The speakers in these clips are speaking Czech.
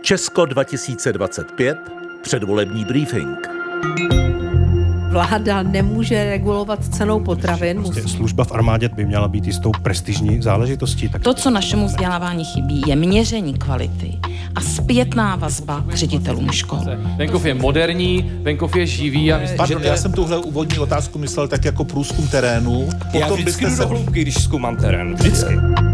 Česko 2025, předvolební briefing. Vláda nemůže regulovat cenou potravin. Služba v armádě by měla být jistou prestižní záležitostí. To, co našemu vzdělávání chybí, je měření kvality a zpětná vazba k ředitelům škol. Venkov je moderní, venkov je živý. Pardon, já jsem tuhle úvodní otázku myslel tak jako průzkum terénu. Já vždycky jdu do hloubky, když zkoumám terén. Vždycky.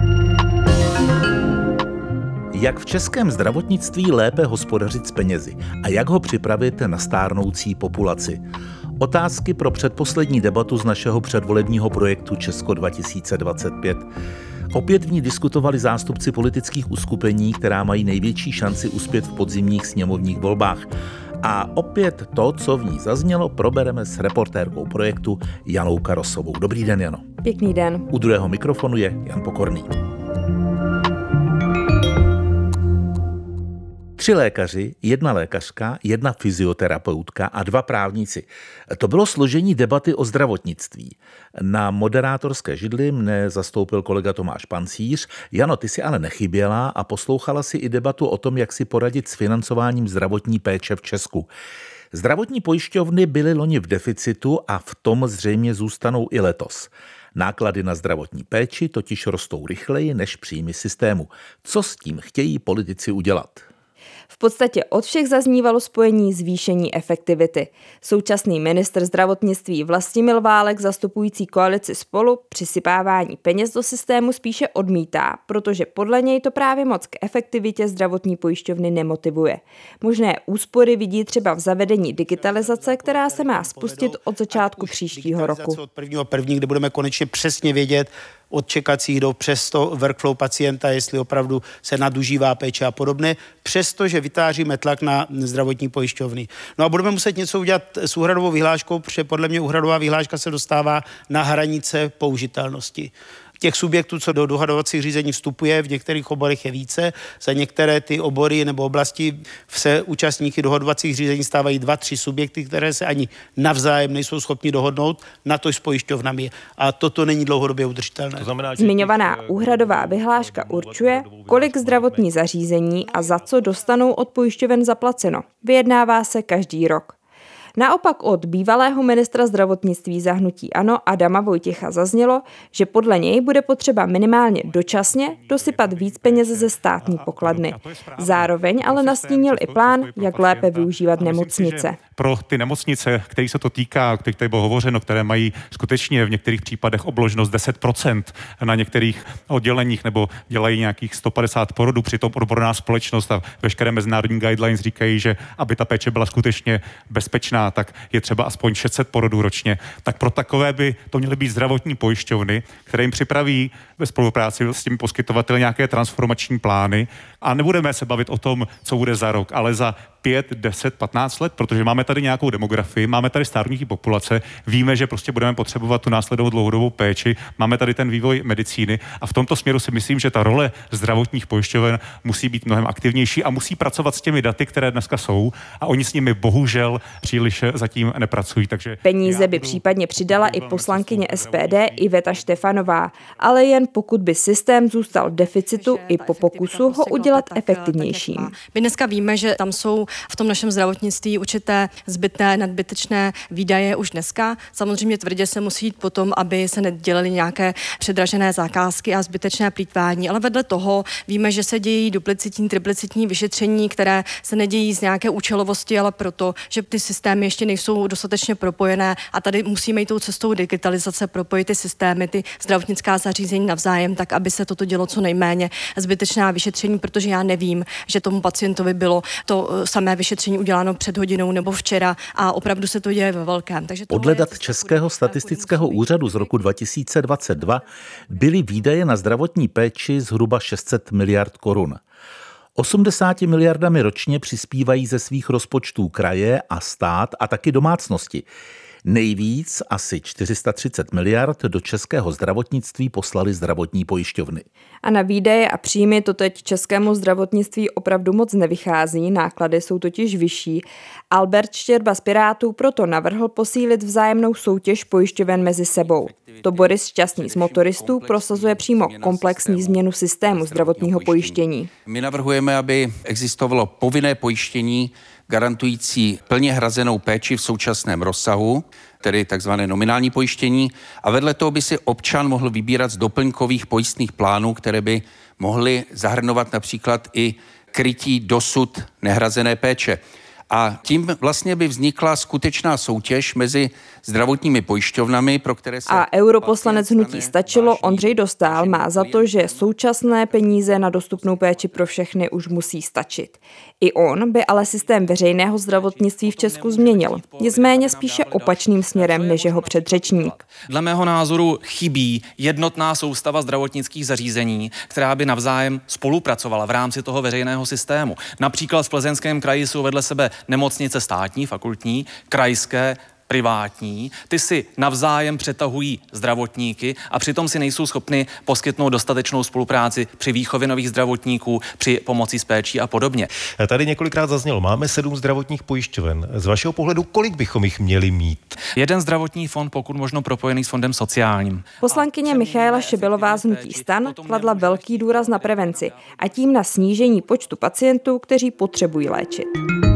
Jak v českém zdravotnictví lépe hospodařit s penězi a jak ho připravit na stárnoucí populaci? Otázky pro předposlední debatu z našeho předvolebního projektu Česko 2025. Opět v ní diskutovali zástupci politických uskupení, která mají největší šanci uspět v podzimních sněmovních volbách. A opět to, co v ní zaznělo, probereme s reportérkou projektu Janou Karosovou. Dobrý den, Jano. Pěkný den. U druhého mikrofonu je Jan Pokorný. 3 lékaři, 1 lékařka, 1 fyzioterapeutka a 2 právníci. To bylo složení debaty o zdravotnictví. Na moderátorské židli mne zastoupil kolega Tomáš Pancíř. Jano, ty si ale nechyběla a poslouchala si i debatu o tom, jak si poradit s financováním zdravotní péče v Česku. Zdravotní pojišťovny byly loni v deficitu a v tom zřejmě zůstanou i letos. Náklady na zdravotní péči totiž rostou rychleji než příjmy systému. Co s tím chtějí politici udělat? V podstatě od všech zaznívalo spojení zvýšení efektivity. Současný ministr zdravotnictví Vlastimil Válek, zastupující koalici Spolu, přisypávání peněz do systému spíše odmítá, protože podle něj to právě moc k efektivitě zdravotní pojišťovny nemotivuje. Možné úspory vidí třeba v zavedení digitalizace, která se má spustit od začátku příštího roku. Od 1.1., kdy budeme konečně přesně vědět od čekacích dob přes to workflow pacienta, jestli opravdu se nadužívá péče a podobné, přestože vytváříme tlak na zdravotní pojišťovny. No a budeme muset něco udělat s úhradovou vyhláškou, protože podle mě úhradová vyhláška se dostává na hranice použitelnosti. Těch subjektů, co do dohadovacích řízení vstupuje, v některých oborech je více. Za některé ty obory nebo oblasti se účastníky dohadovacích řízení stávají 2-3 subjekty, které se ani navzájem nejsou schopni dohodnout, na to s pojišťovnami. A toto není dlouhodobě udržitelné. Zmiňovaná úhradová vyhláška určuje, kolik zdravotní zařízení a za co dostanou od pojišťoven zaplaceno. Vyjednává se každý rok. Naopak od bývalého ministra zdravotnictví za hnutí ANO Adama Vojtěcha zaznělo, že podle něj bude potřeba minimálně dočasně dosypat víc peněz ze státní pokladny. Zároveň ale nastínil i plán, jak lépe využívat nemocnice. Pro ty nemocnice, kterých se to týká, o kterých tady bylo hovořeno, které mají skutečně v některých případech obložnost 10% na některých odděleních nebo dělají nějakých 150 porodů, přitom odborná společnost a veškeré mezinárodní guidelines říkají, že aby ta péče byla skutečně bezpečná, tak je třeba aspoň 600 porodů ročně. Tak pro takové by to měly být zdravotní pojišťovny, které jim připraví ve spolupráci s těmi poskytovateli nějaké transformační plány a nebudeme se bavit o tom, co bude za rok, ale za 5, 10, 15 let, protože máme tady nějakou demografii, máme tady stárnutí populace, víme, že prostě budeme potřebovat tu následnou dlouhodobou péči, máme tady ten vývoj medicíny a v tomto směru si myslím, že ta role zdravotních pojišťoven musí být mnohem aktivnější a musí pracovat s těmi daty, které dneska jsou a oni s nimi bohužel příliš zatím nepracují. Takže peníze by případně přidala i poslankyně SPD Iveta Štefanová, ale jen pokud by systém zůstal v deficitu i po pokusu ho udělat efektivnějším. My dneska víme, že tam jsou v tom našem zdravotnictví určité zbytné, nadbytečné výdaje už dneska. Samozřejmě tvrdě se musí jít potom, aby se nedělaly nějaké předražené zakázky a zbytečné plýtvání, ale vedle toho víme, že se dějí duplicitní, triplicitní vyšetření, které se nedějí z nějaké účelovosti, ale proto, že ty systémy ještě nejsou dostatečně propojené a tady musíme jít tou cestou digitalizace, propojit ty systémy, ty zdravotnická zařízení navzájem, tak aby se toto dělo co nejméně zbytečná vyšetření, protože já nevím, že tomu pacientovi bylo to samé vyšetření uděláno před hodinou nebo včera a opravdu se to děje ve velkém. Takže podle dat Českého statistického úřadu z roku 2022 byly výdaje na zdravotní péči zhruba 600 miliard korun. 80 miliardami ročně přispívají ze svých rozpočtů kraje a stát a taky domácnosti. Nejvíc, asi 430 miliard, do českého zdravotnictví poslali zdravotní pojišťovny. A na výdaje a příjmy to teď českému zdravotnictví opravdu moc nevychází, náklady jsou totiž vyšší. Albert Štěrba z Pirátů proto navrhl posílit vzájemnou soutěž pojišťoven mezi sebou. To Boris Šťastný z Motoristů prosazuje přímo komplexní změnu systému zdravotního pojištění. My navrhujeme, aby existovalo povinné pojištění garantující plně hrazenou péči v současném rozsahu, tedy takzvané nominální pojištění, a vedle toho by si občan mohl vybírat z doplňkových pojistných plánů, které by mohly zahrnovat například i krytí dosud nehrazené péče. A tím vlastně by vznikla skutečná soutěž mezi zdravotními pojišťovnami, pro které se... A europoslanec hnutí Stačilo Ondřej Dostál má za to, že současné peníze na dostupnou péči pro všechny už musí stačit. I on by ale systém veřejného zdravotnictví v Česku změnil. Nicméně spíše opačným směrem než jeho předřečník. Dle mého názoru chybí jednotná soustava zdravotnických zařízení, která by navzájem spolupracovala v rámci toho veřejného systému. Například v Plzeňském kraji jsou vedle sebe nemocnice státní, fakultní, krajské, privátní, ty si navzájem přetahují zdravotníky a přitom si nejsou schopny poskytnout dostatečnou spolupráci při výchově nových zdravotníků, při pomoci s péčí a podobně. Tady několikrát zaznělo, máme 7 zdravotních pojišťoven. Z vašeho pohledu, kolik bychom jich měli mít? Jeden zdravotní fond, pokud možno propojený s fondem sociálním. Poslankyně Michaela Šebelová z hnutí STAN kladla velký důraz na prevenci a tím na snížení počtu pacientů, kteří potřebují léčit.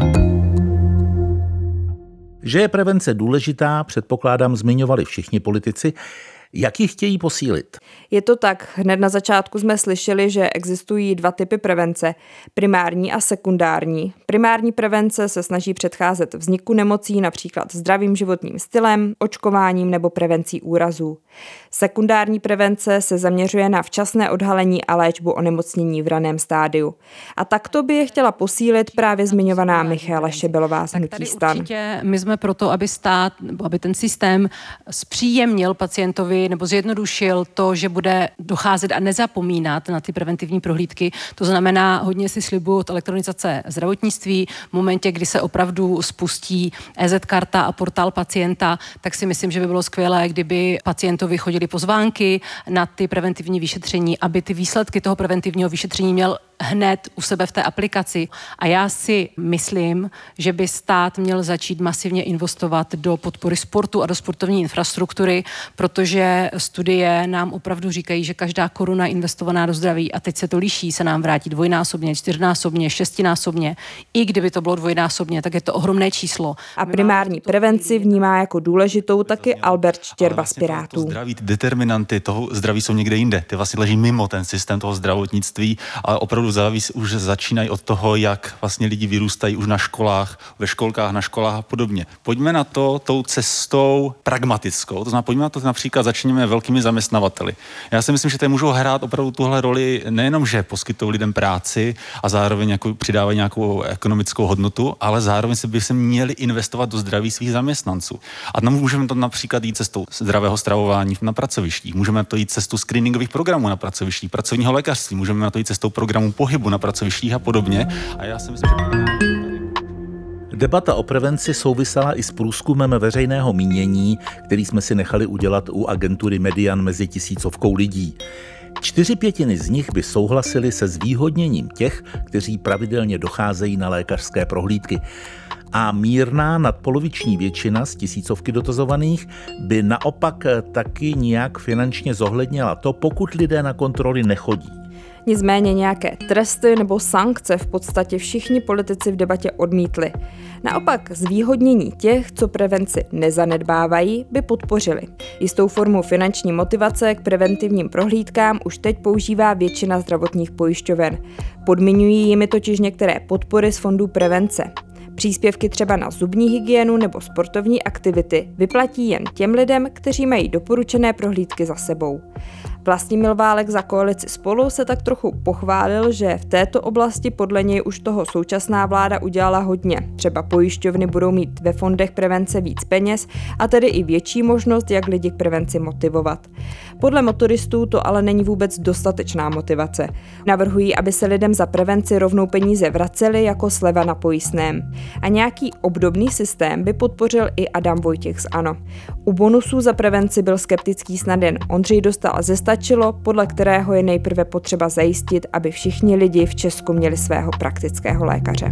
Že je prevence důležitá, předpokládám, zmiňovali všichni politici. Jak ji chtějí posílit? Je to tak. Hned na začátku jsme slyšeli, že existují 2 typy prevence, primární a sekundární. Primární prevence se snaží předcházet vzniku nemocí, například zdravým životním stylem, očkováním nebo prevencí úrazů. Sekundární prevence se zaměřuje na včasné odhalení a léčbu onemocnění v raném stádiu. A takto by je chtěla posílit právě zmiňovaná Michaela Šebelová z hnutí STAN. Určitě my jsme proto, aby stát, aby ten systém zpříjemnil pacientovi nebo zjednodušil to, že bude docházet a nezapomínat na ty preventivní prohlídky. To znamená, hodně si slibuju od elektronizace zdravotnictví. V momentě, kdy se opravdu spustí EZ-karta a portál pacienta, tak si myslím, že by bylo skvělé, kdyby pacientovi chodili pozvánky na ty preventivní vyšetření, aby ty výsledky toho preventivního vyšetření měl hned u sebe v té aplikaci. A já si myslím, že by stát měl začít masivně investovat do podpory sportu a do sportovní infrastruktury, protože studie nám opravdu říkají, že každá koruna investovaná do zdraví, a teď se to liší, se nám vrátí dvojnásobně, 4násobně, 6násobně. I kdyby to bylo dvojnásobně, tak je to ohromné číslo. A primární prevenci vnímá jako důležitou taky Albert Štěrba z Pirátů. Zdraví, determinanty toho zdraví jsou někde jinde. Ty vlastně leží mimo ten systém toho zdravotnictví, ale opravdu už začínají od toho, jak vlastně lidi vyrůstají už na školách, ve školkách, na školách a podobně. Pojďme na to tou cestou pragmatickou. To znamená, pojďme na to například, začněme velkými zaměstnavateli. Já si myslím, že tady můžou hrát opravdu tuhle roli nejenom, že poskytují lidem práci a zároveň přidávají nějakou ekonomickou hodnotu, ale zároveň by se měli investovat do zdraví svých zaměstnanců. A tam můžeme to například jít cestou zdravého stravování na pracovištích, můžeme to jít cestou screeningových programů na pracovištích, pracovního lékařství, můžeme na to jít cestou programů pohybu na pracovištích a podobně. A já si myslím, že... Debata o prevenci souvisela i s průzkumem veřejného mínění, který jsme si nechali udělat u agentury Median mezi 1000 lidí. 4/5 z nich by souhlasili se zvýhodněním těch, kteří pravidelně docházejí na lékařské prohlídky. A mírná nadpoloviční většina z 1000 dotazovaných by naopak taky nějak finančně zohlednila to, pokud lidé na kontroly nechodí. Nicméně nějaké tresty nebo sankce v podstatě všichni politici v debatě odmítli. Naopak zvýhodnění těch, co prevenci nezanedbávají, by podpořili. Jistou formu finanční motivace k preventivním prohlídkám už teď používá většina zdravotních pojišťoven. Podmiňují jimi totiž některé podpory z fondů prevence. Příspěvky třeba na zubní hygienu nebo sportovní aktivity vyplatí jen těm lidem, kteří mají doporučené prohlídky za sebou. Vlastimil Válek za koalici Spolu se tak trochu pochválil, že v této oblasti podle něj už toho současná vláda udělala hodně. Třeba pojišťovny budou mít ve fondech prevence víc peněz a tedy i větší možnost, jak lidi k prevenci motivovat. Podle motoristů to ale není vůbec dostatečná motivace. Navrhují, aby se lidem za prevenci rovnou peníze vracely jako sleva na pojistném. A nějaký obdobný systém by podpořil i Adam Vojtěch z ANO. U bonusů za prevenci byl skeptický snad jen Ondřej Dostál ze Stačilo, podle kterého je nejprve potřeba zajistit, aby všichni lidi v Česku měli svého praktického lékaře.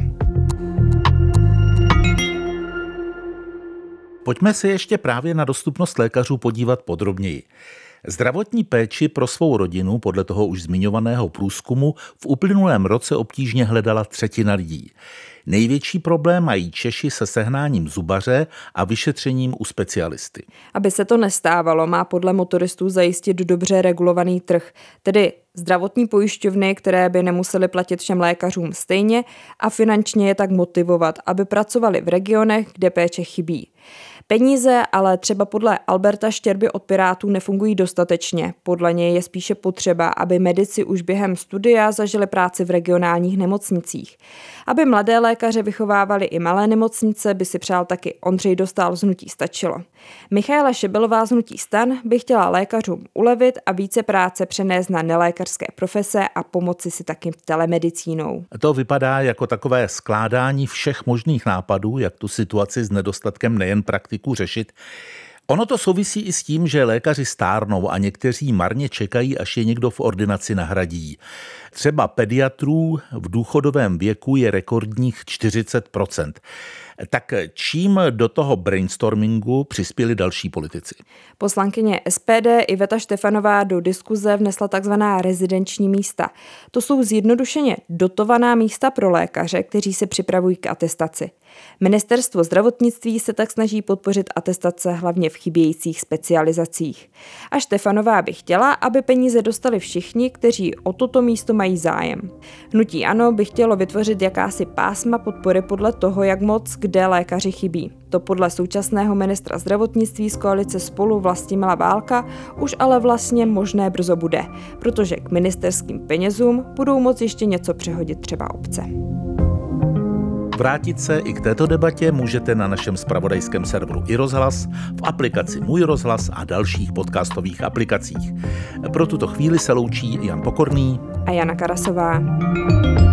Pojďme se ještě právě na dostupnost lékařů podívat podrobněji. Zdravotní péči pro svou rodinu podle toho už zmiňovaného průzkumu v uplynulém roce obtížně hledala třetina lidí. Největší problém mají Češi se sehnáním zubaře a vyšetřením u specialisty. Aby se to nestávalo, má podle motoristů zajistit dobře regulovaný trh, tedy zdravotní pojišťovny, které by nemusely platit všem lékařům stejně a finančně je tak motivovat, aby pracovali v regionech, kde péče chybí. Peníze ale třeba podle Alberta Štěrby od Pirátů nefungují dostatečně. Podle něj je spíše potřeba, aby medici už během studia zažili práci v regionálních nemocnicích. Aby mladé lékaře vychovávali i malé nemocnice, by si přál taky Ondřej Dostál z hnutí Stačilo. Michaela Šebelová z hnutí STAN by chtěla lékařům ulevit a více práce přenést na nelékařské profese a pomoci si taky telemedicínou. To vypadá jako takové skládání všech možných nápadů, jak tu situaci s nedostatkem nejen praktiků řešit. Ono to souvisí i s tím, že lékaři stárnou a někteří marně čekají, až je někdo v ordinaci nahradí. Třeba pediatrů v důchodovém věku je rekordních 40%. Tak čím do toho brainstormingu přispěli další politici? Poslankyně SPD Iveta Štefanová do diskuze vnesla takzvaná rezidenční místa. To jsou zjednodušeně dotovaná místa pro lékaře, kteří se připravují k atestaci. Ministerstvo zdravotnictví se tak snaží podpořit atestace hlavně v chybějících specializacích. A Štefanová by chtěla, aby peníze dostali všichni, kteří o toto místo mají zájem. Hnutí ANO by chtělo vytvořit jakási pásma podpory podle toho, jak moc kde lékaři chybí. To podle současného ministra zdravotnictví z koalice Spolu Vlastimila Válka už ale vlastně možné brzo bude, protože k ministerským penězům budou moct ještě něco přehodit třeba obce. Vrátit se i k této debatě můžete na našem zpravodajském serveru iRozhlas, v aplikaci Můj rozhlas a dalších podcastových aplikacích. Pro tuto chvíli se loučí Jan Pokorný a Jana Karasová.